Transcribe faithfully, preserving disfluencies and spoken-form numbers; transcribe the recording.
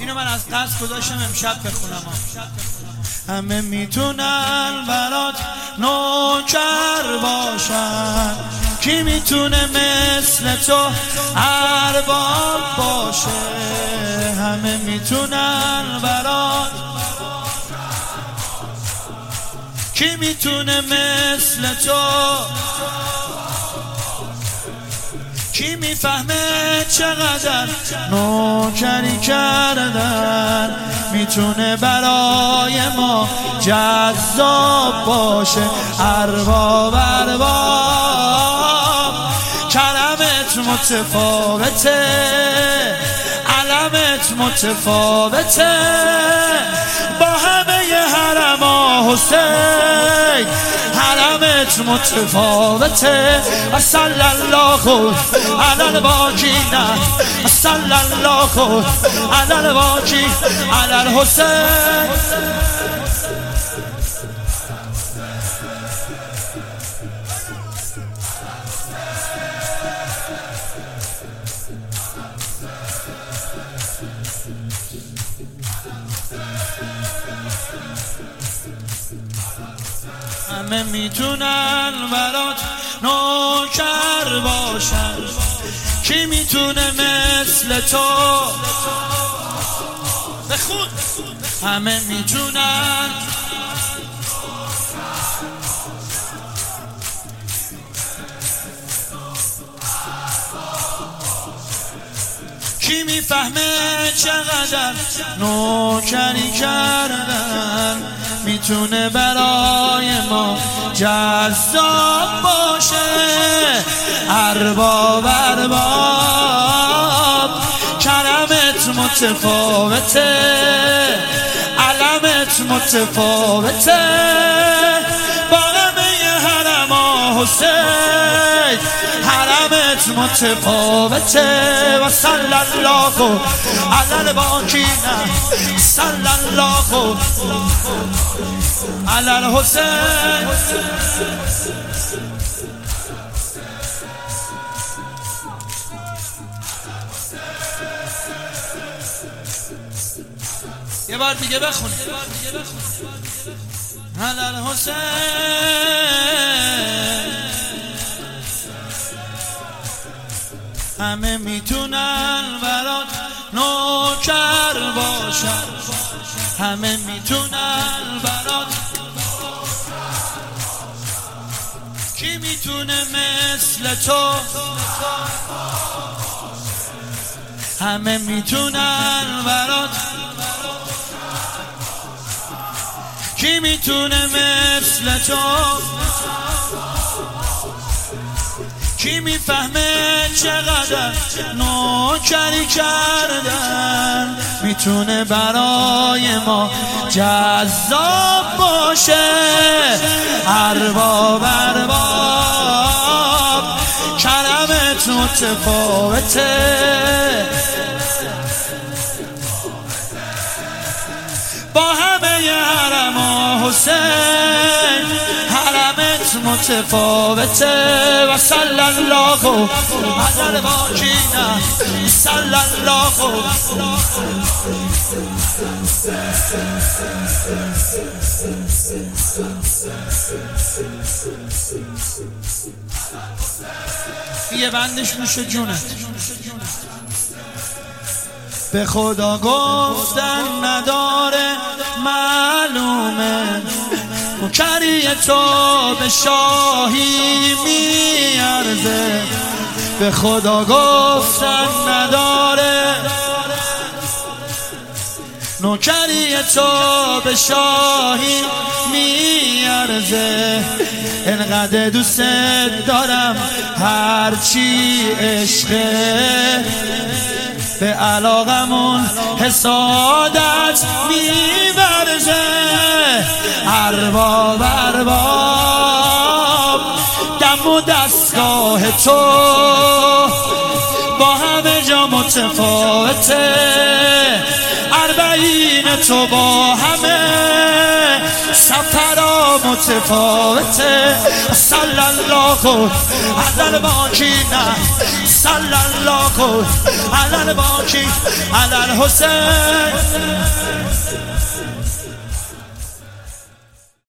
اینو من از قصد گذاشتم امشب بخونم. همه میتونن برات نوکر باشن، کی میتونه مثل تو ارباب باشه؟ همه میتونن برات، کی میتونه مثل تو؟ کی میفهمه چقدر نوکری کردن میتونه برای ما جذاب باشه؟ ارباب ارباب کلمت متفاوته، علمت متفاوته، با همه حرما حسین حرمت متفاوته. صلی الله علی الباقین، صلی الله علی الباقین علی الحسین. همه میتونن برات نوکر باشن، کی میتونه مثل تو؟ بخون. همه میتونن، کی میفهمه چقدر نوکری کردن میتونه برای ما جذاب باشه؟ ارباب ارباب کلمت متفاوته، علمت متفاوته، با همه حرما حسین حرمت متفاوته. و صلی الله علی الباقین، صلی الله علی الحسین. یه بار دیگه بخون. علی الحسین. همه میتونن برات نوکر باشن، همه میتونن برات، کی میتونه مثل تو؟ همه میتونن برات، کی میتونه مثل تو؟ کی میفهمه چقدر نوکری کردن میتونه برای ما جذاب باشه؟ ارباب ارباب کلمت متفاوته، با همه حرما حسین حرمت متفاوته. و صلی الله علی الباقین، صلی الله. یه بندش نوش جونت. به خدا گفتن نداره معلومه، نوکری تو به شاهی میارزه. به خدا گفتن نداره نوکری تو به شاهی میارزه. انقدر دوست دارم هرچی عشقه، به علاقمون حسادت میورزه. ارباب ارباب دم و دستگاه تو با همه جا متفاوته. اربعین تو با همه سفرها متفاوته. صلی الله علی الباقین، صلی الله علی الباقی علی الحسین.